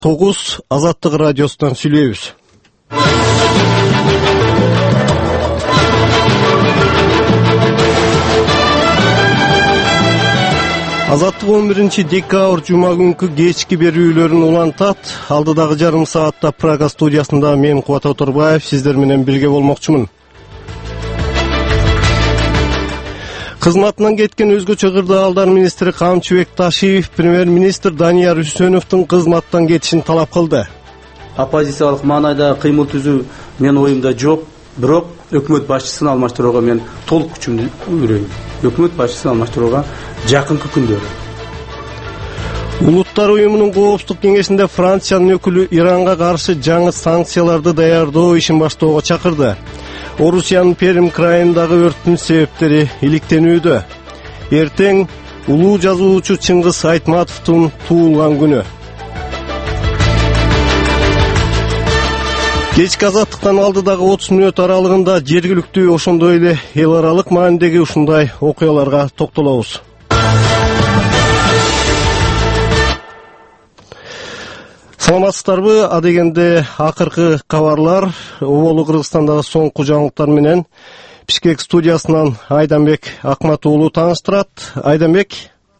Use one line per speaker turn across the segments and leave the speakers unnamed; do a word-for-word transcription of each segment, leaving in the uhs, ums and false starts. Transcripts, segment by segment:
тогуз Азаттык радиосунан сүйлөйбүз. Азаттык он биринчи декабрь жума күнкү кечки берүүлөрүн улантат. Алдыдагы жарым саатта Прага студиясында мен Кубат Оторбаев сиздер менен бирге болмокчумун. Кызматынан кеткен өзгөчө кырдаалдар министри Камчыбек Ташиев премьер-министр Данияр Үсөновдун кызматтан кетишин талап кылды.
Оппозициялык маанайда кыймыл түзүү менин оюмда жок, бирок өкмөт башчысын алмаштырууга мен толук күчүмдү үйрөйм. Өкмөт башчысын алмаштырууга жакынкы күндөрү.
Улуттар уюмунун коопсуздук кеңешинде Франциянын өкүлү Иранга каршы жаңы санкцияларды даярдоо ишин баштоого чакырды. Орусиянын Перим крайындагы өрттүн себептери иликтенүүдө. Эртең улуу жазуучу Чыңгыз Айтматовдун туулган күнү. Кечки азаттыктан алдыдагы отуз мүнөт аралыгында жергиликтүү ошондой эле эл аралык маанидеги ушундай окуяларга токтолобуз. Саламатсыздарбы? А дегенде акыркы кабарлар Оболу Кыргызстандагы соңку жаңылыктар менен Бишкек студиясынан Айданбек Акматуулу тааныштырат. Айданбек.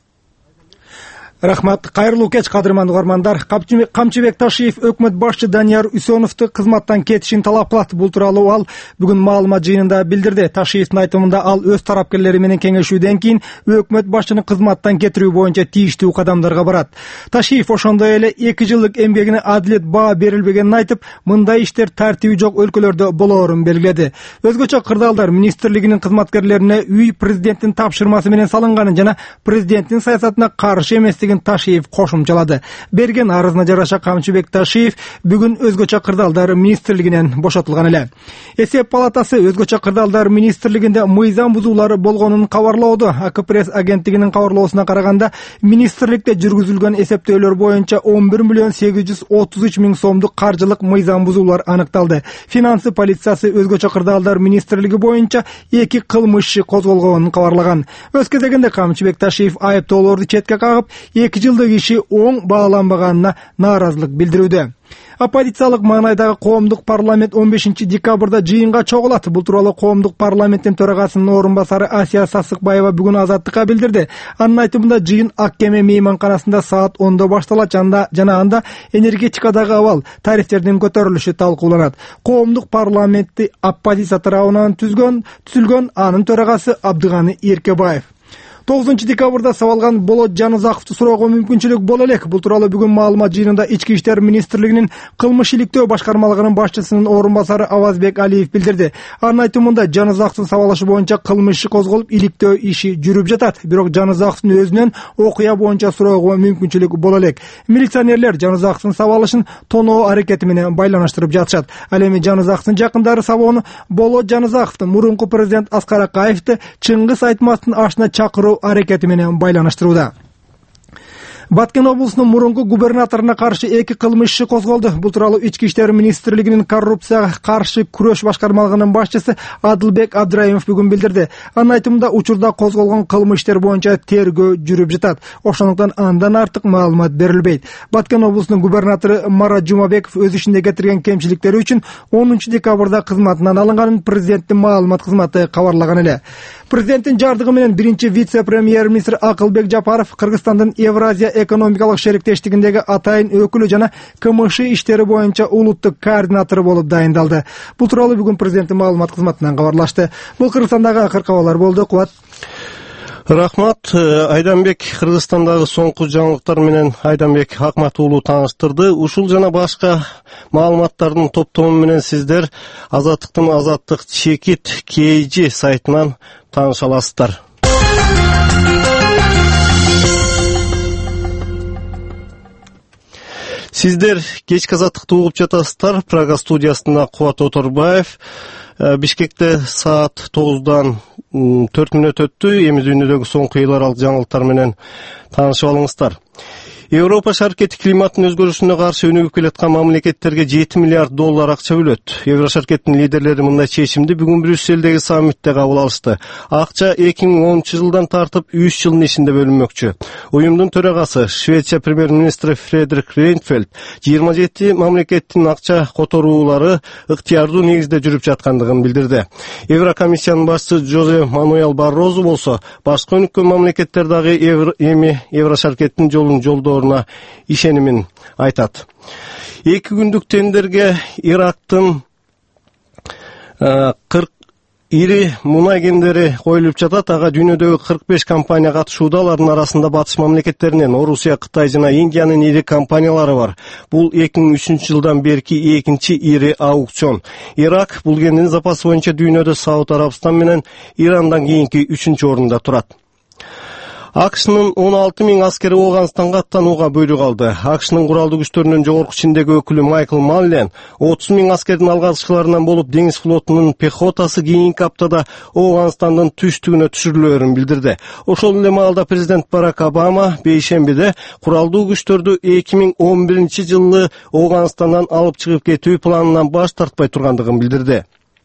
Рахмат, кайрылуу кеч кадырман угармандар. Камчыбек Ташиев өкмөт башчы Данияр Үсөновду кызматтан кетишин талап кылат. Бул тууралуу ал бүгүн маалымат жыйынында билдирди. Ташиевдин айтымында ал өз тарапташылары менен кеңешүүдөн кийин өкмөт башчыны кызматтан кетирүү боюнча тийиштүү кадамдарга барат. Ташиев ошондой эле эки жылдык эмгегине адилет баа берилбегенин айтып, мындай иштер тартиби жок өлкөлөрдө болоорун белгиледи. Өзгөчө кырдаалдар министрлигинин кызматкерлерине үй президенттин тапшырмасы менен салынганын жана президенттин саясатына каршы эместигин Ташиев кошумчалады. Берген арызына жараша Камчыбек Ташиев бүгүн өзгөчө кырдаалдар министрлигинен бошотулган эле. Эсеп палатасы өзгөчө кырдаалдар министрлигинде мыйзам бузуулары болгонун кабарлоодо. АК-пресс агенттигинин кабарлоосуна караганда, министрликте жүргүзүлгөн эсептөөлөр боюнча он бир миллион сегиз жүз отуз үч миң сомдук каржылык мыйзам бузуулар аныкталды. Финансы полициясы өзгөчө кырдаалдар министрлиги боюнча эки кылмыш иши козголгонун кабарлаган. Өз кезегинде Камчыбек Ташиев айыптоолорду четке кагып, эки жылдык иши оң бааланбаганына нааразылык билдирүүдө. Оппозициялык маанайдагы коомдук парламент он бешинчи декабрда жыйынга чогулат. Бул тууралуу коомдук парламенттин төрагасынын орун басары Асия Сасыкбаева бүгүн Азаттыкка билдирди. Анын айтымында жыйын Ак Кеме мейманканасында саат ондо башталат жана анда энергетикадагы абал, тарифтердин көтөрүлүшү талкууланат. Коомдук парламентти оппозиция тарабынан түзгөн түзүлгөн анын төрагасы Абдыганы Эркебаев. тогузунчу декабрда сабалган Болот Жанызаковду суроого мүмкүнчүлүк боло элек. Бул тууралуу бүгүн маалымат жыйынында Ички иштер министрлигинин кылмыш иликтөө башкармалыгынын башчысынын орун басары Авазбек Алиев билдирди. Анын айтымында Жанызаковдун сабалышы боюнча кылмыш иши козголуп, иликтөө иши жүрүп жатат. Бирок Жанызаковдун өзүнөн окуя боюнча суроого мүмкүнчүлүк боло элек. Милиционерлер Жанызаковдун сабалышын тоноо аракети менен байланыштырып жатышат. Ал эми Жанызаковдун жакындары сабоону Болот Жанызаковдун мурунку президент Аскар Акаевди Чыңгыз Айтматовдун ашына чакыруу аракети менен байланыштырууда. Баткен облусунун мурунку губернаторуна каршы эки кылмыш иши козголду. Бул тууралуу Ички иштер министрлигинин коррупцияга каршы күрөш башкармалыгынын башчысы Адылбек Абдраимов бүгүн билдирди. Анын айтымында учурда козголгон кылмыш иштер боюнча тергөө жүрүп жатат. Ошондуктан андан артык маалымат берилбейт. Баткен облусунун губернатору Марат Жумабеков өз ишинде кетирген кемчиликтери үчүн онунчу декабрда кызматынан алынганын президенттин маалымат кызматы кабарлаган эле. Президенттин жардыгы менен биринчи вице-премьер-министр Акылбек Жапаров Кыргызстандын Евразия экономикалык шериктештигиндеги атайын өкүлү жана КМШ иштери боюнча улуттук координатору болуп дайындалды. Бул тууралуу бүгүн президенттин маалымат кызматынан кабарлашты. Бул Кыргызстандагы акыркы кабарлар болду. Кубат.
Рахмат. Айданбек Кыргызстандагы соңку жаңылыктар менен Айданбек Акматуулу тааныштырды. Ушул жана башка маалыматтардын топтому менен сиздер Азаттыктын Азаттык чекит кейжи сайтынан тааныша аласыздар. Сиздер кечки Азаттыкты угуп жатасыздар. Прага студиясында Кубат Оторбаев. Бишкекте саат тогуздан төрт мүнөт өттү. Эми дүйнөдөгү соңку эл аралык жаңылыктар менен таанышып алыңыздар. Европа шаркети климаттын өзгөрүшүнө каршы өнүгүп келаткан мамлекеттерге жети миллиард доллар акча бөлөт. Евро шаркеттин лидерлери мындай чечимди бүгүн Брюсселдеги саммитте кабыл алышты. Акча эки миң онунчу жылдан тартып үч жылдын ичинде бөлүнмөкчү. Уюмдун төрагасы Швеция премьер-министри Фредерик Рейнфельд жыйырма жети мамлекеттин акча которуулары ыктыярдуу негизде жүрүп жаткандыгын билдирди. Еврокомиссиянын башчысы Жозе Мануэл Баррозу болсо башка өнүккөн мамлекеттер дагы эми Евро шаркеттин жолун жолдооруна ишенимин айтат. Эки күндүк тендерге Ирактын кырк ири мунай кендери коюлуп жатат. Ага дүйнөдөгү кырк беш компания катышууда. Алардын арасында батыш мамлекеттеринен Орусия, Кытай жана Индиянын ири компаниялары бар. Бул эки миң үчүнчү жылдан берки экинчи ири аукцион. Ирак бул кендин запасы боюнча дүйнөдө Сауд Арабстан менен Ирандан кийинки үчүнчү орунда турат. АКШнын он алты миң аскери Ооганстанга аттанууга буйрук алды. АКШнын куралдуу күчтөрүнүн жогорку чиндеги өкүлү Майкл Маллен отуз миң аскердин алгачкыларынан болуп деңиз флотунун пехотасы кийинки аптада Ооганстандын түштүгүнө түшүрүлөөрүн билдирди. Ошол эле маалда президент Барак Обама бейшембиде куралдуу күчтөрдү эки миң он биринчи жылы Ооганстандан алып чыгып кетүү планынан баш тартпай тургандыгын билдирди.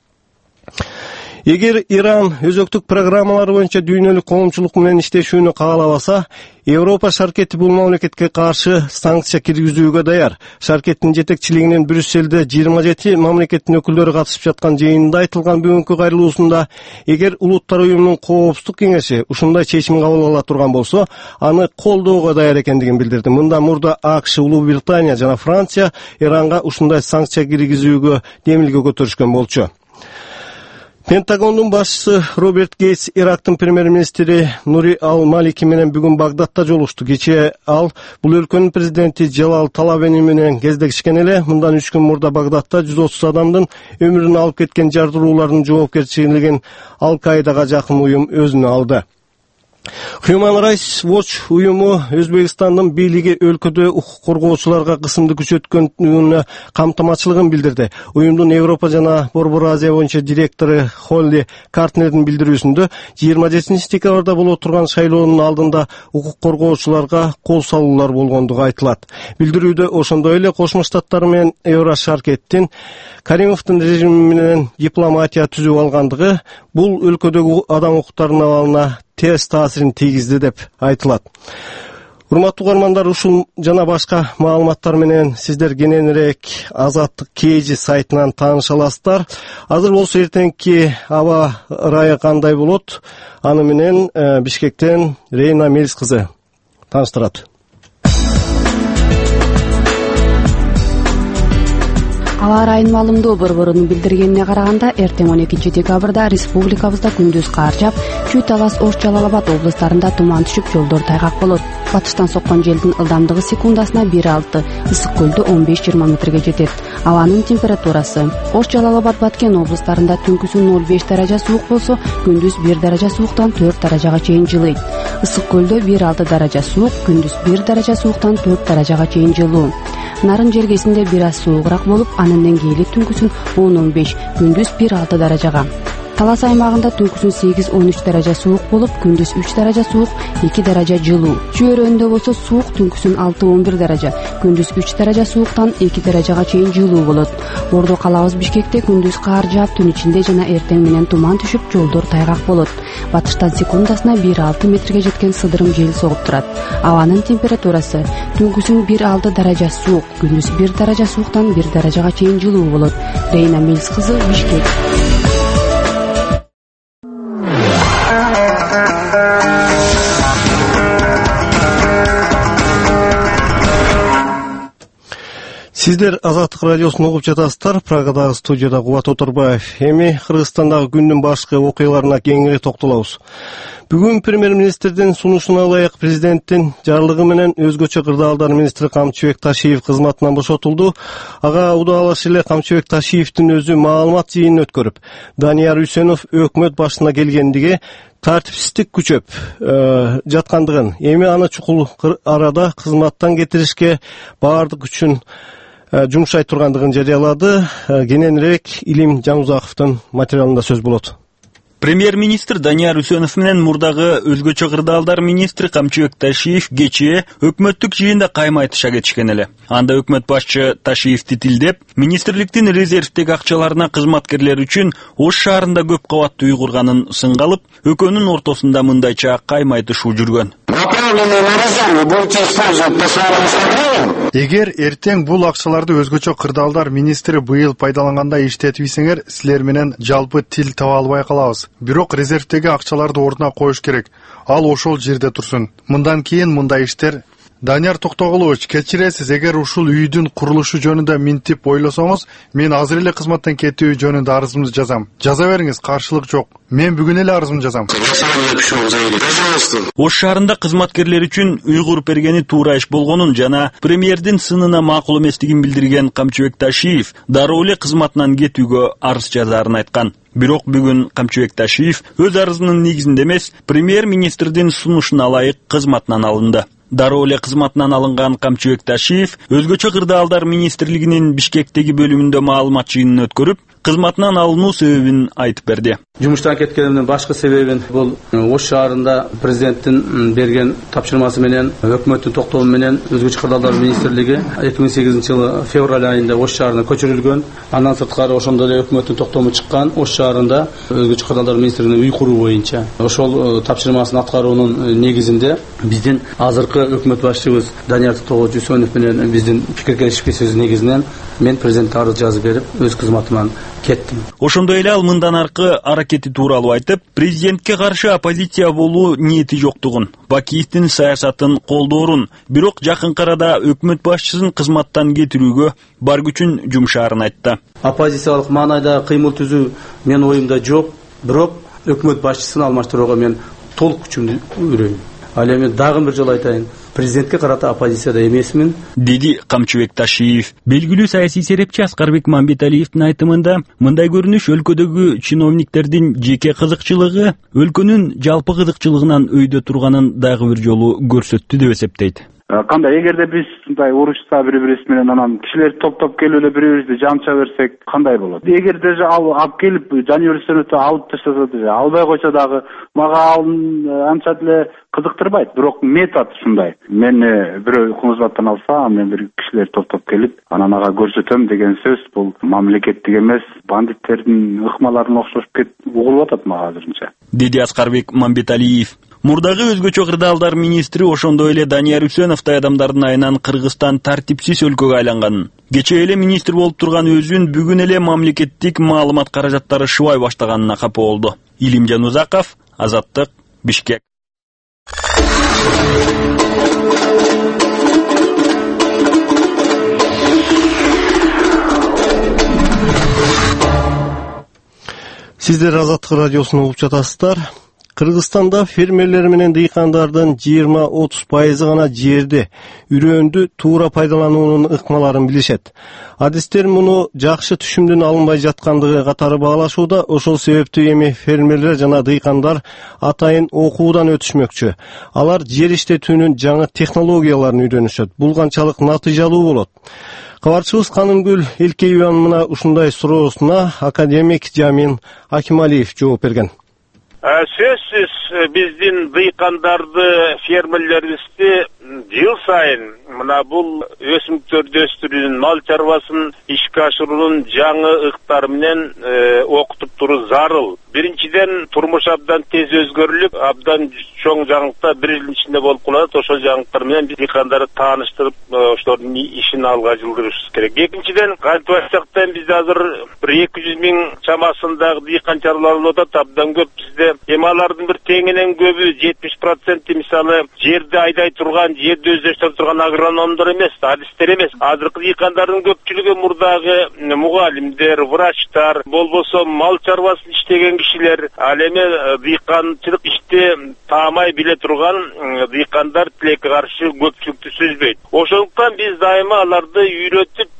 Эгер Иран өзөктүк программалары боюнча дүйнөлүк коомчулук менен иштешүүнү каалабаса, Европа шаркети бул мамлекетке каршы санкция киргизүүгө даяр. Шаркеттин жетекчилигинин Брюсселде жыйырма жети мамлекеттин өкүлдөрү катышып жаткан жыйында айтылган бүгүнкү кайрылуусунда, эгер Улуттар уюмунун коопсуздук кеңеши ушундай чечим кабыл ала турган болсо, аны колдоого даяр экендигин билдирди. Мындан мурда АКШ, Улуу Британия жана Франция Иранга ушундай санкция киргизүүгө демилге көтөрүшкөн болчу. Пентагондун башчысы Роберт Гейтс Ирактын премьер-министри Нури Ал-Малики менен бүгүн Багдадта жолугушту. Кечээ ал бул өлкөнүн президенти Жалал Талабени менен кездешкен эле. Мындан үч күн мурда Багдадта жүз отуз адамдын өмүрүн алып кеткен жардыруулардын жоопкерчилигин Ал-Каидага жакын уюм өзүнө алды. Human Rights Watch уюму Өзбекстандын бийлиги өлкөдө укук коргоочуларга кысымды күчөткөнүнө камтамачылыгын билдирди. Уюмдун Европа жана Борбор Азия боюнча директору Холли Картнердин билдирүүсүндө жыйырма жетинчи декабрда боло турган шайлоонун алдында укук коргоочуларга кол салуулар болгондугу айтылат. Билдирүүдө ошондой эле Кошмо Штаттар менен Евро шаркеттин Каримовдун режими менен дипломатия түзүп алгандыгы бул өлкөдөгү адам укуктарынын абалына терс таасирин тийгизди деп айтылат. Урматтуу угармандар, ушул жана башка маалыматтар менен сиздер кененирээк Азаттык Кейжи сайтынан тааныша аласыздар. Азыр болсо эртеңки аба ырайы кандай болот? Аны менен Бишкектен Рейна Мелис кызы тааныштырат.
Аба ырайынын маалымдоо борборунун билдиргенине караганда, эртең он экинчи декабрда республикабызда күндүз кар жаап, Чүй Талас, Ош Жалал Абад облустарында туман түшүп, жолдор тайгак болот. Батыштан соккон желдин ылдамдыгы секундасына бир алты, ысык көлдө он беш жыйырма метрге жетет. Абанын температурасы: Ош Жалал Абад, Баткен облустарында түнкүсүн ноль беш даража суук болсо, күндүз бир даража сууктан төрт даражага чейин жылыйт. Ысык көлдө бир алты даража суук, күндүз бир даража сууктан төрт даражага чейин жылуу. Нарын жергесинде бир аз суугураак болуп, анын деңгээли түнкүсүн он он беш, күндүз бир алты даражага. Талас аймагында түнкүсүн сегиз он үч даража суук болуп, күндүз үч даража суук, эки даража жылуу. Чөйрөндө болсо суук, түнкүсүн алты он бир даража, күндүз үч даража сууктан эки даражага чейин жылуу болот. Ордо калабыз Бишкекте күндүз кар жаап, түн ичинде жана эртең менен туман түшүп, жолдор тайгак болот. Батыштан секундасына бир алты метрге жеткен сыдырым жел согуп турат. Абанын температурасы: түнкүсүн бир алты даража суук, күндүз бир даража сууктан бир даражага чейин жылуу болот. Рейна Мелис кызы, Бишкек.
Сиздер Азаттык радиосун угуп жатасыздар. Прагадагы студияда Кубат Оторбаев. Эми Кыргызстандагы күндүн башкы окуяларына кеңири токтолобуз. Бүгүн премьер-министрдин сунушуна ылайык президенттин жарлыгы менен өзгөчө кырдаалдар министри Камчыбек Ташиев кызматынан бошотулду. Ага удалаш эле Камчыбек Ташиевдин өзү маалымат жыйынын өткөрүп, Данияр Үсөнов өкмөт башына келгендиги тартипсиздик күчөп э, жаткандыгын, эми аны чукул арада кызматтан кетиришке баардык күчүн э, жумшай тургандыгын жарыялады. Э, кененирээк Илим Жаңузаковдун материалында сөз болот.
Премьер-министр Данияр Үсөнов менен мурдагы өзгөчө кырдаалдар министри Камчыбек Ташиев кечээ өкмөттүк жыйында кайма айтыша кетишкен эле. Анда өкмөт башчы Ташиевди тилдеп, министрликтин резервдеги акчаларына кызматкерлер үчүн Ош шаарында көп кабаттуу үй курганын сынга алып, экөөнүн ортосунда мындайча кайма айтышуу жүргөн.
Эгер эртең бул акчаларды өзгөчө кырдаалдар министри быйыл пайдаланганда иштетбесеңер, силер менен жалпы тил таба албай калабыз. Бирок резервдеги акчаларды ордуна коюш керек. Ал ошол жерде турсун. Мындан кийин мындай иштер. Данияр Токтогулович, кечиресиз, эгер ушул үйдүн курулушу жөнүндө минтип ойлосоңуз, мен азыр эле кызматтан кетүү жөнүндө арызымды жазам. Жаза бериңиз, каршылык жок. Мен бүгүн эле арызымды жазам.
Ош шаарында кызматкерлер үчүн үй куруп бергени туура иш болгонун жана премьердин сынына макул эместигин билдирген Камчыбек Ташиев дароо эле кызматынан кетүүгө арыз жазаарын айткан. Бирок бүгүн Камчыбек Ташиев өз арызынын негизинде эмес, премьер-министрдин сунушуна ылайык кызматынан алынды. Дароо эле кызматынан алынган Камчыбек Ташиев өзгөчө кырдаалдар министрлигинин Бишкектеги бөлүмүндө маалымат жыйынын өткөрүп, кызматынан алынуу себебин айтып берди.
Жумуштан кеткенимдин башкы себебин бул Ош шаарында президенттин берген тапшырмасы менен, өкмөттүн токтому менен өзгөчө кырдаалдар министрлиги эки миң сегизинчи жылы февраль айында Ош шаарына көчүрүлгөн. Андан сырткары ошондо эле өкмөттүн токтому чыккан. Ош шаарында өзгөчө кырдаалдар министрлигине үй куруу боюнча ошол тапшырмасын аткаруунун негизинде биздин азыркы өкмөт башчыбыз Данияр Токтогулович Үсөнов менен биздин пикир келишпешибиздин негизинен мен президентке арыз жазып берип, өз кызматыман кеттим.
Ошондой эле ал мындан аркы аракети тууралуу айтып, президентке каршы оппозиция болуу ниети жоктугун, Бакиевдин саясатын колдоорун, бирок жакынкы арада өкмөт башчысын кызматтан кетирүүгө бар күчүн жумшаарын айтты.
Оппозициялык маанайда кыймыл түзүү менин оюмда жок, бирок өкмөт башчысын алмаштырууга мен толук күчүмдү үйрөйм. Ал эми дагы бир жолу айтайын, президентке карата оппозицияда эмесмин,
деди Камчыбек Ташиев. Белгилүү саясий серепчи Аскарбек Мамбеталиевдин айтымында, мындай көрүнүш өлкөдөгү чиновниктердин жеке кызыкчылыгы өлкөнүн жалпы кызыкчылыгынан өйдө турганын дагы бир жолу көрсөттү деп эсептейт.
Кандай, эгерде биз мындай урушса бири-бирибиз менен анан кишилер топ-топ келип эле бири-бирибизди жамча берсек кандай болот? Эгерде ал алып келип Данияр Үсөновду алып таштаса да, албай койсо дагы мага ал анча деле кызыктырбайт, бирок метод ушундай. Мени бирөө кызматтан алса, мен бир кишилер топ-топ келип, анан ага көрсөтөм деген сөз бул мамлекеттик эмес, бандиттердин ыкмаларына окшошуп кетип угулуп атат мага азырынча,
деди Аскарбек Мамбеталиев. Мурдагы өзгөчө кырдаалдар министри ошондой эле Данияр Үсөновдой адамдардын айынан Кыргызстан тартипсиз өлкөгө айланганын, кечээ эле министр болуп турган өзүн бүгүн эле мамлекеттик маалымат каражаттары шыбай баштаганына капа болду. Илимжан Узаков, Азаттык, Бишкек.
Сиздер Азаттык радиосун угуп жатасыздар. Кыргызстанда фермерлер менен дыйкандардын жыйырма отуз пайызы гана жерди, үрөөндү туура пайдалануунун ыкмаларын билишет. Адистер муну жакшы түшүмдүн алынбай жаткандыгы катары баалашууда. Ошол себептүү эми фермерлер жана дыйкандар атайын окуудан өтүшмөкчү. Алар жер иштетүүнүн жаңы технологияларын үйрөнүшөт. Бул канчалык натыйжалуу болот? Кабарчыбыз Канымгүл Элкееванын мына ушундай суроосуна академик Жамин Акималиев жооп берген.
Сөзсүз биздин дыйкандарды, фермерлерибизди жыл сайын мына бул өсүмдүктөрдү өстүрүүнүн, мал чарбасын ишке ашыруунун жаңы ыктары менен окутуп туруу зарыл. Биринчиден, турмуш абдан тез өзгөрүлүп, абдан чоң жаңылыкта бир жылдын ичинде болуп калат. Ошол жаңылыктар менен биз дыйкандарды тааныштырып, ошолордун ишин алга жылдырышыбыз керек. Экинчиден, кантип айтсак да бизде азыр бир эки жүз миң чамасындагы дыйкан чарбалар болуп атат, абдан көп. Бизде эми алардын бир теңинен көбү, жетимиш проценти мисалы жерди айдай турган, жерди өздөштүрүп турган агрономдор эмес, адистер эмес. Азыркы дыйкандардын көпчүлүгү мурдагы мугалимдер, врачтар, болбосо мал чарбасын иштеген кишилер, ал эми дыйканчылык ишти таамай биле турган дыйкандар тилекке каршы көпчүлүктү сүзбөйт. Ошондуктан биз дайыма аларды үйрөтүп,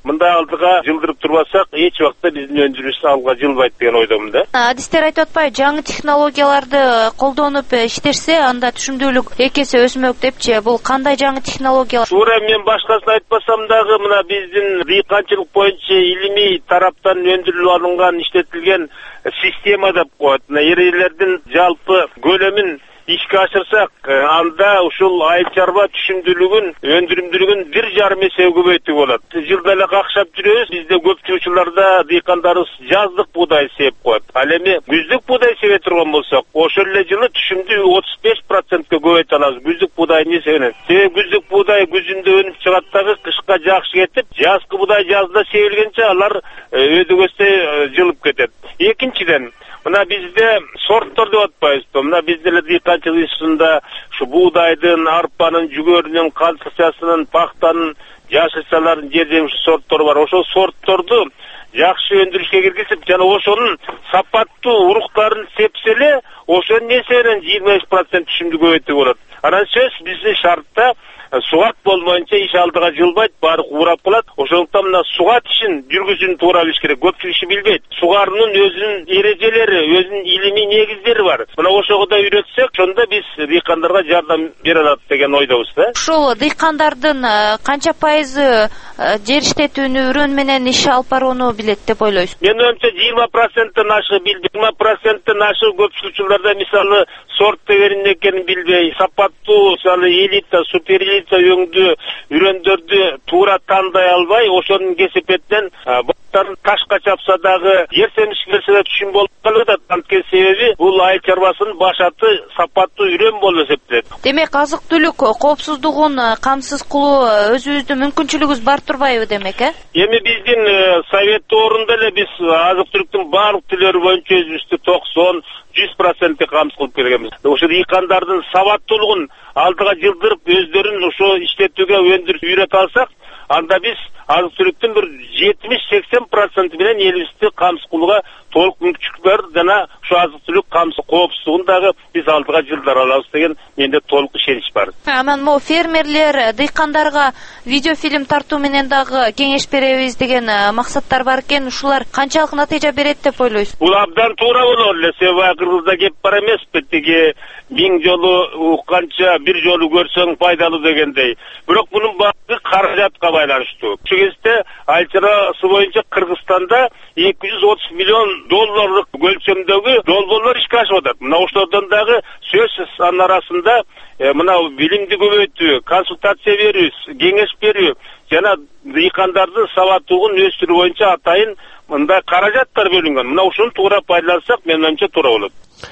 мындай алдыга жылдырып турбасак эч убакта биздин өндүрүш алга жылбайт деген ойдомун да.
Адистер айтып атпайбы, жаңы технологияларды колдонуп иштешсе, анда түшүмдүүлүк эки эсе өсмөк депчи. Бул кандай жаңы технологиялар?
Туура, мен башкасын айтпасам дагы мына биздин дыйканчылык боюнча илимий тараптан өндүрүлүп алынган, иштетилген система деп коет. Мына эрелердин жалпы көлөмүн ишке ашырсак, анда ушул айыл чарба түшүмдүүлүгүн, өндүрүмдүүлүгүн бир жарым эсе көбөйтүүгө болот. Жылда эле какшап жүрөбүз, бизде көп учурларда дыйкандарыбыз жаздык буудай сеп коет. Ал эми күздүк буудай себе турган болсок, ошол эле жылы түшүмдү отуз беш процентке көбөйтө алабыз. Күздүк буудай эмне себептен? Себеби күздүк буудай күзүндө өнүп чыгат дагы, кышка жакшы кетип, жазкы буудай жазда себилгенче алар өдөгөстөй жылып кетет. Экинчиден, мына бизде сорттор деп атпайбызбы? Мына бизде эле дыйканчылык институтунда ушу буудайдын, арпанын, жүгөрүнүн, кантыкчасынын, пахтанын, жашылчалардын жер жемиш сорттору бар. Ошол сортторду жакшы өндүрүшкө киргизип, жана ошонун сапаттуу уруктарын сепсе эле, ошонун эсебинен жыйырма беш процент түшүмдү көбөйтүүгө болот. Анан сөз биздин шартта сугат болмоюнча иш алдыга жылбайт, баары урап калат. Ошондуктан мына сугат ишин жүргүзүүнү туура билиш керек. Көпчүлүк иши билбейт. Сугаруунун өзүнүн эрежелери, өзүнүн илимий негиздери бар. Мына ошого да үйрөтсөк, ошондо биз дыйкандарга жардам бере алат деген ойдобуз да.
Ушул дыйкандардын канча пайызы жер иштетүүнү менен иш алып барууну билет деп ойлойсуз?
Мен оюмча жыйырма проценттен ашы билбейт. жыйырма проценттен ашы көпчүлүк учурларда мисалы сорт деген эмне экенин билбей, сапаттуу, мисалы элита, супер элита өңдүү үрөндөрдү туура тандай албай, ошонун кесепетинен бактарын ташка чапса дагы, жер семишке берсе да түшүм болуп калат. Анткени себеби бул айыл чарбасынын башаты сапаттуу үрөн болуп эсептелет.
Демек, азык-түлүк коопсуздугун камсыз кылуу өзүбүздүн мүмкүнчүлүгүбүз бар турбайбы демек, э?
Эми биздин совет орунда эле биз азык-түлүктүн баардык түрлөрү боюнча өзүбүздү токсон жүз процентке камсыз кылып келгенбиз. Ошо дыйкандардын сабаттуулугун алдыга жылдырып, өздөрүн ошо иштетүүгө өндүрүп үйрөтө алсак, анда биз азык-түлүктүн бир жетимиш сексен проценти менен элибизди камсыз кылууга толук мүмкүнчүлүк бар, жана ушу азык-түлүк камсыз коопсуздугун дагы биз алдыга жылдыра алабыз деген менде толук ишенич бар.
Анан могу фермерлер дыйкандарга видеофильм тартуу менен дагы кеңеш беребиз деген максаттар бар экен. Ушулар канчалык натыйжа берет деп ойлойсуз?
Бул абдан туура болот эле. Себеби кыргызда кеп бар эмеспи, тиги миң жолу укканча бир жолу көрсөң пайдалуу дегендей. Бирок мунун баары каражатка байланыштуу. Ошол кезде айыл чарбасы боюнча Кыргызстанда эки жүз отуз миллион долларлык көлчөмдөгү долбоорлор ишке ашып атат. Мына ошолордон дагы сөзсүз анын арасында мына билимди көбөйтүү, консультация берүү, кеңеш берүү жана дыйкандардын сабаттуулугун өстүрүү боюнча атайын мындай каражаттар бөлүнгөн. Мына ушуну туура пайдалансак, менин оюмча туура болот.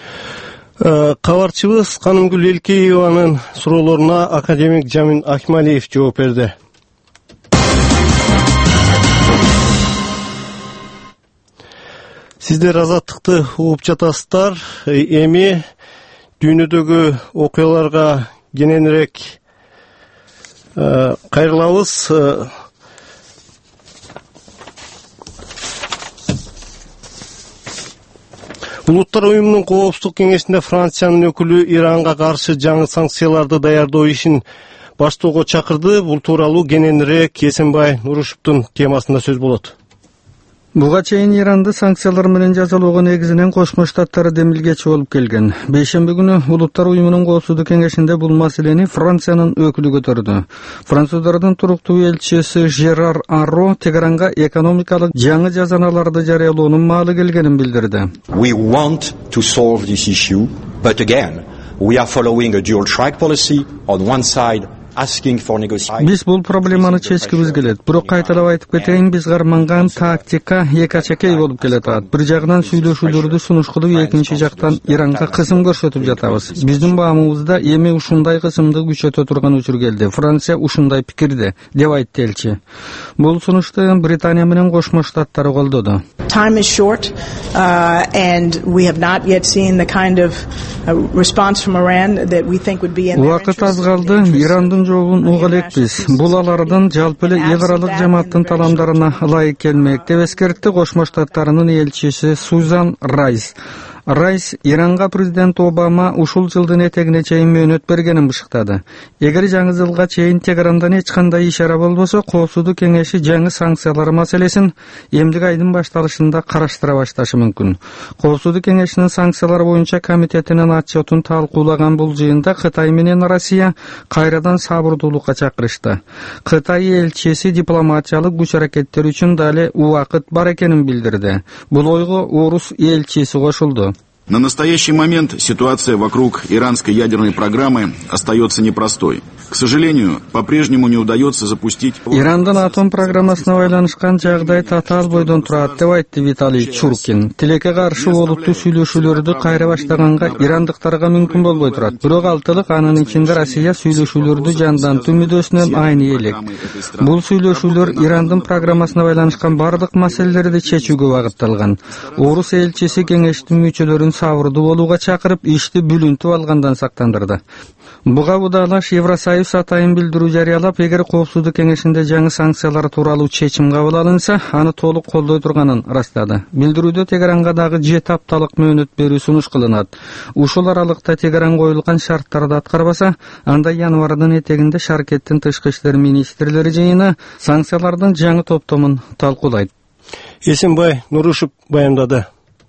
Кабарчыбыз Канымгүл Элкееванын суроолоруна академик Жамин Акмалиев жооп берди. Сиздер азаттыкты угуп жатасыздар. Эми дүйнөдөгү окуяларга кененирээк кайрылабыз. Улуттар уюмунун коопсуздук кеңешинде Франциянын өкүлү Иранга каршы жаңы санкцияларды даярдоо ишин баштоого чакырды. Бул тууралуу кененирээк Эсенбай Нурушевдун темасында сөз болот.
Буга чейин Иранды санкциялар менен жазалоого негизинен Кошмо Штаттары демилгечи болуп келген. Бейшемби күнү Улуттар уюмунун коопсуздук кеңешинде бул маселени Франциянын өкүлү көтөрдү. Француздардын туруктуу элчиси Жерар Арро Тегеранга экономикалык жаңы жазаналарды жарыялоонун маалы келгенин билдирди.
We want to solve this issue, but again, we are following a dual track policy. On one side,
Биз бул проблеманы чечкибиз келет. Бирок кайталап айтып кетейин, биз карманган тактика эки ачакей болуп келатат. Бир жагынан сүйлөшүүлөрдү сунуш кылып, экинчи жактан Иранга кысым көрсөтүп жатабыз. Биздин баамыбызда эми ушундай кысымды күчөтө турган учур келди. Франция ушундай пикирде, деп айтты элчи. Бул сунушту Британия менен Кошмо Штаттары колдоду.
Time is short, uh, and we have not yet seen the kind of uh, response from Iran that we think would be in their interest.
Убакыт аз калды. Ирандын жообун уга элекпиз. Бул алардын жалпы эле эл аралык жамааттын таламдарына ылайык келмек деп эскертти Кошмо Штаттарынын элчиси Сузан Райс.
Райс Иранга президент Обама ушул жылдын этегине чейин мөөнөт бергенин бышыктады. Эгер жаңы жылга чейин Тегерандан эч кандай ишара болбосо, Коопсуздук кеңеши жаңы санкциялар маселесин эмдик айдын башталышында караштыра башташы мүмкүн. Коопсуздук кеңешинин санкциялар боюнча комитетинин отчетун талкуулаган бул жыйында Кытай менен Россия кайрадан сабырдуулукка чакырышты. Кытай элчиси дипломатиялык күч-аракеттер үчүн дали убакыт бар экенин билдирди. Бул ойго орус элчиси кошулду.
На настоящий момент ситуация вокруг иранской ядерной программы остается непростой. К сожалению, по-прежнему не удается запустить...
Ирандын атом программасына байланышкан жагдай татаал бойдон турат деп айтты Виталий Чуркин. Тилекке каршы олуттуу сүйлөшүүлөрдү кайра баштаганга ирандыктарга мүмкүн болбой турат. Бирок алтылык анын ичинде Россия сүйлөшүүлөрдү жандантуу мүддөсүнөн айны элек. Бул сүйлөшүүлөр Ирандын программасына байланышкан бардык маселелерди чечүүгө багытталган. Орус элчиси кеңештин мүчөлөрүн сабырдуу болууга чакырып, ишти бүлүнтүп алгандан сактандырды. Буга Будалаш Евросоюз атайын билдирүү жарыялап, эгер Коопсуздук кеңешинде жаңы санкциялар тууралуу чечим кабыл алынса, аны толук колдой турганын ырастады. Билдирүүдө Тегеранга дагы жети апталык мөөнөт берүү сунуш кылынат. Ушул аралыкта Тегеран коюлган шарттарды аткарбаса, анда январдын этегинде Шаркеттин тышкы иштер министрлери жыйыны санкциялардын жаңы топтомун талкуулайт.
Эсенбай Нурушев баяндады.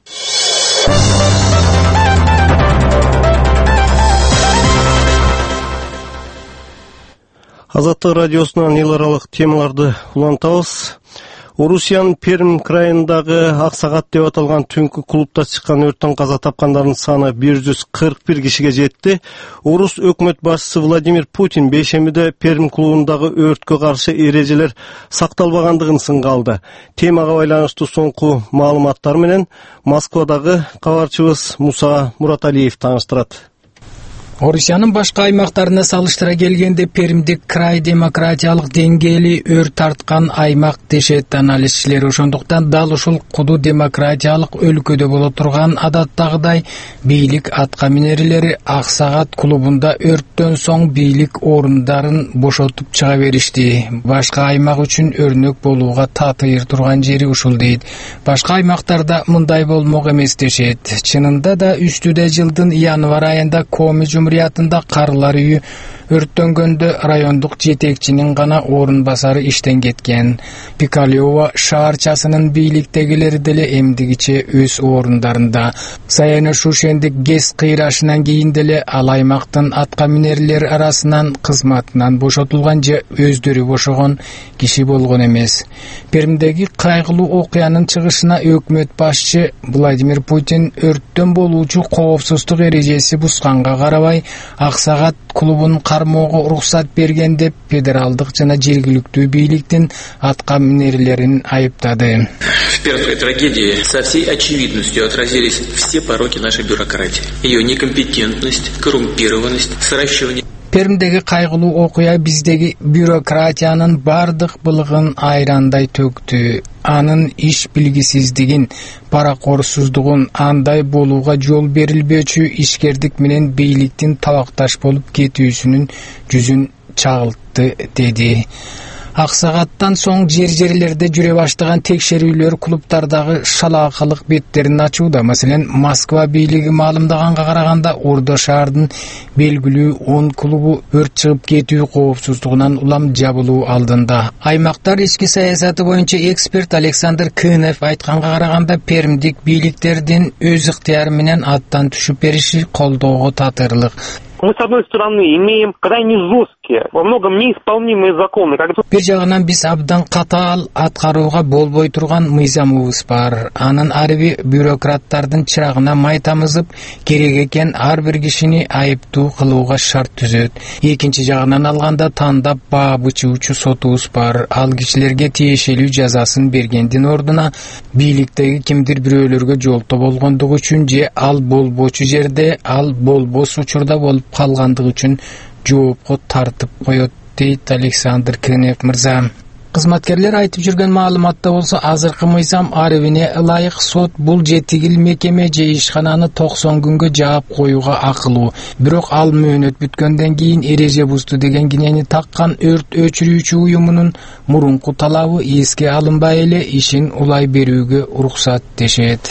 Азаттык радиосунан эл аралык темаларды улантабыз. Орусиянын Пермь крайындагы Аксагат деп аталган түнкү клубда чыккан өрттөн каза тапкандардын саны бир жүз кырк бир кишиге жетти. Орус өкмөт башчысы Владимир Путин бейшембиде Пермь клубундагы өрткө каршы эрежелер сакталбагандыгын сынга алды. Темага байланыштуу соңку маалыматтар менен Москвадагы кабарчыбыз Муса Мураталиев тааныштырат.
Орусиянын башка аймактарына салыштыра келгенде Пермдик край демократиялык деңгээли өр тарткан аймак дешет анализчилер. Ошондуктан дал ушул куду демократиялык өлкөдө боло турган адаттагыдай бийлик атка минерлери Аксагат клубунда өрттөн соң бийлик орундарын бошотуп чыга беришти. Башка аймак үчүн өрнөк болууга татыйыр турган жери ушул дейт. Башка аймактарда мындай болмок эмес дешет. Чынында да үстүдө жылдын январ айында Коми Жумриятында карлар үйү өрттөнгөндө райондук жетекчинин гана орун басары иштен кеткен. Пикалеова шаарчасынын бийликтегилери деле эмдигиче өз орундарында. Саяна Шушендик ГЭС кыйрашынан кийин деле ал аймактын атка минерлер арасынан кызматынан бошотулган же өздөрү бошогон киши болгон эмес. Пермдеги кайгылуу окуянын чыгышына өкмөт башчы Владимир Путин өрттөн болуучу коопсуздук эрежеси бузганга карабай Аксагат клубун кармоого уруксат берген деп федералдык жана жергиликтүү бийликтин атка минерлерин айыптады.
В пермской трагедии со всей очевидностью отразились все пороки нашей бюрократии. Ее некомпетентность, коррумпированность, сращивание.
Пермдеги кайгылуу окуя биздеги бюрократиянын бардык былыгын айрандай төктү. Анын иш билгисиздигин, паракорсуздугун, андай болууга жол берилбөөчү ишкердик менен бийликтин табакташ болуп кетүүсүнүн жүзүн чагылтты, деди. Аксагаттан соң жер-жерлерде жүрө баштаган текшерүүлөр клубтардагы шалаакылык беттерин ачууда. Маселен, Москва бийлиги маалымдаганга караганда Ордо шаардын белгилүү он клубу өрт чыгып кетүү коопсуздугунан улам жабылуу алдында. Аймактар ички саясаты боюнча эксперт Александр Кынев айтканга караганда Пермдик бийликтердин өз ыктыяры менен аттан түшүп бериши колдоого татырлык.
Мы, с одной стороны, имеем крайне жесткие, во многом неисполнимые законы.
Бир жагынан биз абдан катаал аткарууга болбой турган мыйзамыбыз бар. Анын ар бир бюрократтардын чырагына май тамызып, керек экен ар бир кишини айыптуу кылууга шарт түзөт. Экинчи жагынан алганда тандап баа бычуучу сотубуз бар. Ал кишилерге тиешелүү жазасын бергендин ордуна бийликтеги кимдир бирөөлөргө жолто болгондугу үчүн же ал болбочу жерде, ал болбос учурда болуп калгандыгы үчүн жоопко тартып коет, дейт Александр Кынев мырза. Кызматкерлер айтып жүргөн маалыматта болсо, азыркы мыйзам арыбине ылайык сот бул жетигил мекеме же ишкананы токсон күнгө жаап коюуга акылуу. Бирок ал мөөнөт бүткөндөн кийин эреже бузду деген кинени таккан өрт өчүрүүчү уюмунун мурунку талабы эске алынбай эле ишин улай берүүгө уруксат дешет.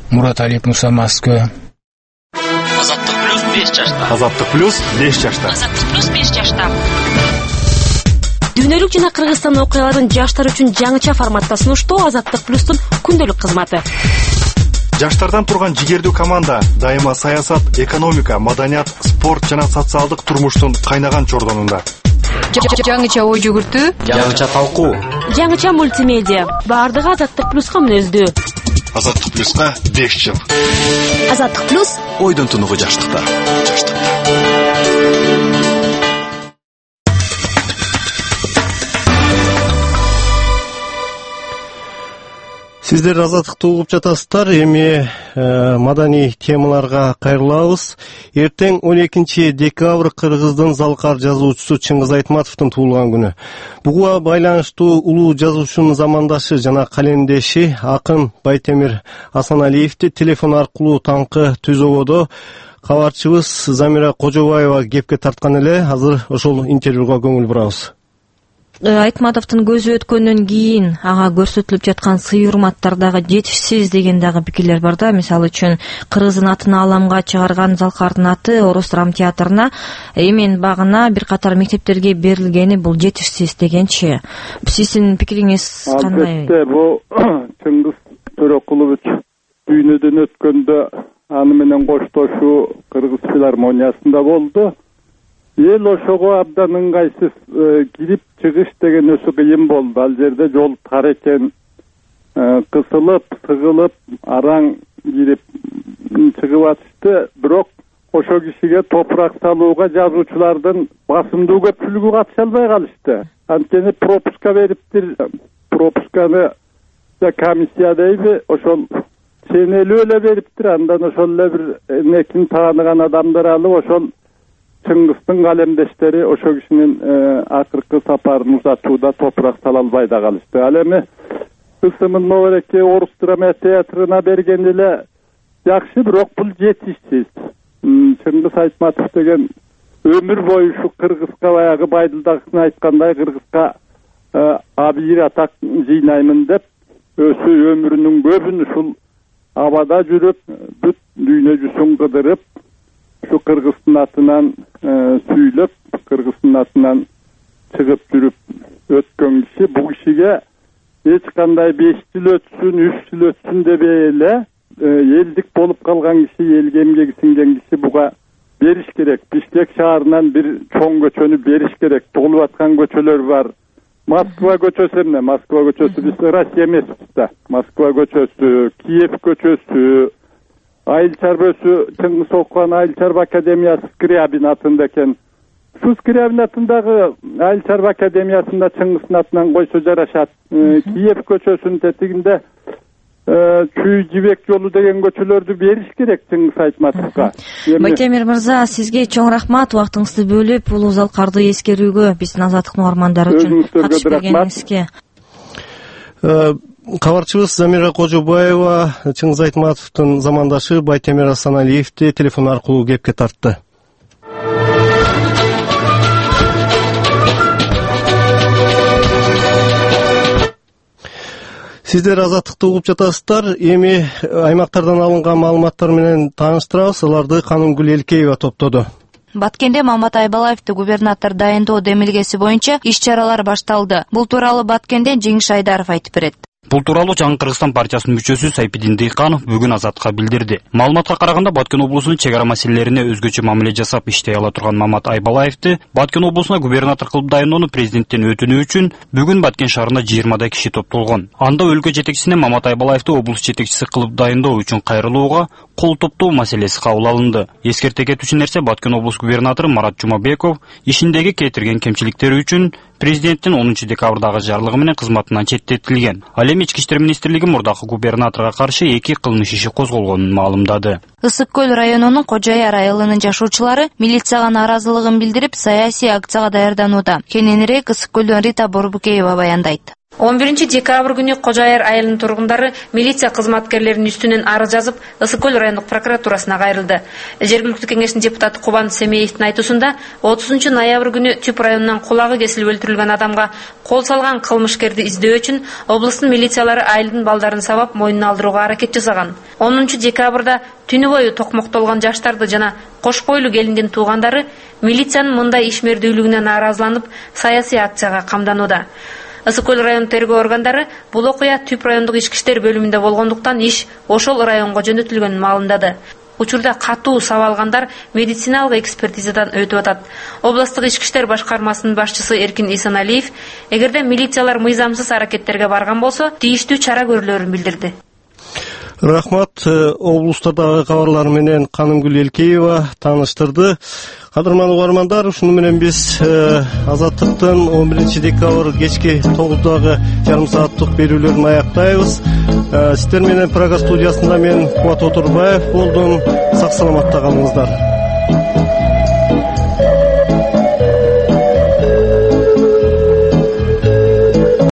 Мурат Алиев Муса, Москва.
Азаттык плюс беш жашта.
Азаттык плюс беш жашта.
Азаттык плюс беш жашта.
Дүйнөлүк жана Кыргызстан окуяларын жаштар үчүн жаңыча форматта сунуштоо Азаттык плюстун күндөлүк кызматы.
Жаштардан турган жигердүү команда дайыма саясат, экономика, маданият, спорт жана социалдык турмуштун кайнаган чордонунда.
Жаңыча ой жүгүртүү,
жаңыча талкуу,
жаңыча мультимедиа. Баардыгы Азаттык плюска мүнөздүү.
Азаттык плюска беш жыл.
Азаттык плюс
ойдон тунугу жаштыкта. Жаштыкта.
Сиздер азаттыкты угуп жатасыздар. Эми маданий темаларга кайрылабыз. Эртең он экинчи декабрь Кыргыздын залкар жазуучусу Чыңгыз Айтматовдун туулган күнү. Буга байланыштуу улуу жазуучунун замандашы жана калемдеши акын Байтемир Асаналиевди телефон аркылуу таңкы Түзөгөдө кабарчыбыз Замира Кожобаева кепке тарткан эле. Азыр ошол интервьюга көңүл бурабыз.
Айтматовдун көзү өткөндөн кийин ага көрсөтүлүп жаткан сый урматтардагы жетишсиз деген дагы пикирлер бар да. Мисалы үчүн Кыргыздын атын ааламга чыгарган залкардын аты Орус драма театрына, эмен багына бир катар мектептерге берилгени бул жетишсиз дегенчи. Сиздин пикириңиз кандай?
Албетте, бул Чыңгыз Төрөкулович дүйнөдөн өткөндө аны менен коштошуу Кыргыз филармониясында болду. Эл ошого абдан ыңгайсыз кирип чыгыш деген өсү кыйын болду. Ал жерде жол тар экен, кысылып, сыгылып, араң кирип чыгып атышты. Бирок ошо кишиге топурак салууга жазуучулардын басымдуу көпчүлүгү катыша албай калышты. Анткени пропуска бериптир. Пропусканы да комиссия дейби, ошол ченелүү эле бериптир. Андан ошол эле бир некин тааныган адамдар алып ошол Чыңгыздын калемдештери ошо кишинин акыркы сапарын узатууда топурак сала албай да калышты. Ал эми ысымын могереке Орус драма театрына берген эле жакшы, бирок бул жетишсиз. Чыңгыз Айтматов деген өмүр бою ушу Кыргызга баягы Байдылдагысын айткандай Кыргызга абийир атак жыйнаймын деп өсү өмүрүнүн көбүн ушул абада жүрүп, бүт дүйнө жүзүн кыдырып, şu Kırgızстын атынан сүйлөп, Kırgızстын атынан чыгып жүрүп өткөн киши, бул кишиге эч кандай беш жыл өтсүн, үч жыл өтсүн дебей эле элдик болуп калган киши, элге эмгеги сиңген киши буга бериш керек. Бишкек шаарынан бир чоң көчөнү бериш керек. Толуп аткан көчөлөр бар. Москва көчөсү эмне? Москва көчөсү биз Россия эмеспиз да. Москва көчөсү, Киев көчөсү, Айыл Чарбөсү, Чыңгыз окуган Айыл Чарба академиясы Скрябин атында экен. Шу Скрябин атындагы Айыл Чарба академиясында Чыңгыздын атынан койсо жарашат. Киев көчөсүнүн тетигинде Чүй Жибек жолу деген көчөлөрдү бериш керек Чыңгыз Айтматовго.
Байтемир мырза, сизге чоң рахмат, убактыңызды бөлүп улуу залкарды эскерүүгө биздин азаттыктын угармандары үчүн катышып бергениңизге.
Кабарчыбыз Замира Кожобаева Чыңгыз Айтматовдун замандашы Байтемир Асаналиевди телефон аркылуу кепке тартты. Сиздер азаттыкты угуп жатасыздар. Эми аймактардан алынган маалыматтар менен тааныштырабыз. Аларды Канымгүл Элкеева топтоду.
Баткенде Мамат Айбалаевди губернатор дайындоо демилгеси боюнча иш-чаралар башталды. Бул тууралуу Баткенден Жеңиш Айдаров айтып берет.
Бул тууралуу Жаңы Кыргызстан партиясынын мүчөсү Сайпидин Дыйканов бүгүн Азаттыкка билдирди. Маалыматка караганда Баткен облусунун чек ара маселелерине өзгөчө мамиле жасап иштей ала турган Мамат Айбалаевди Баткен облусуна губернатор кылып дайындоону президенттен өтүнүү үчүн бүгүн Баткен шаарында жыйырмадай киши топтолгон. Анда өлкө жетекчисине Мамат Айбалаевди облус жетекчиси кылып дайындоо үчүн кайрылууга кол топтоо маселеси кабыл алынды. Эскерте кетүүчү нерсе, Баткен облус губернатору Марат Жумабеков ишиндеги кетирген кемчиликтери үчүн президенттин онунчу декабрдагы жарлыгы менен кызматынан четтетилген. Ал эми Ички иштер министрлиги мурдакы губернаторго каршы эки кылмыш иши козголгонун маалымдады.
Ысык көл районунун Кожояр айылынын жашоочулары милицияга нааразылыгын билдирип, саясий акцияга даярданууда. Кененирээк Ысык көлдөн Рита Борбукеева баяндайт.
он биринчи декабрь күнү Кожо Айыр айылынын тургундары милиция кызматкерлеринин үстүнөн арыз жазып, Ысык көл райондук прокуратурасына кайрылды. Жергиликтүү кеңештин депутаты Кубан Семеевдин айтуусунда отузунчу ноябрь күнү Түп районунан кулагы кесилип өлтүрүлгөн адамга кол салган кылмышкерди издөө үчүн облустун милициялары айылдын балдарын сабап мойнуна алдырууга аракет жасаган. онунчу декабрда түнү бою токмоктолгон жаштарды жана кош бойлуу келиндин туугандары милициянын мындай ишмердүүлүгүнө нааразыланып, саясий акцияга камданууда. Ысык көл район тергөө органдары бул окуя Түп райондук ички иштер бөлүмүндө болгондуктан иш ошол районго жөнөтүлгөнүн маалымдады. Учурда катуу сабалгандар медициналык экспертизадан өтүп атат. Областык ички иштер башкармасынын башчысы Эркин Исаналиев, эгерде милициялар мыйзамсыз аракеттерге барган болсо, тийиштүү чара көрүлөрүн билдирди.
Рахмат. Облустардагы кабарлар менен Канымгүл Элкеева тааныштырды. Кадырман угармандар, ушуну менен биз Азаттыктын он биринчи декабрь кечки тогуздагы жарым сааттык берүүлөрүн аяктайбыз. Сиздер менен Прага студиясында мен Кубат Отурбаев болдум. Сак саламатта калыңыздар.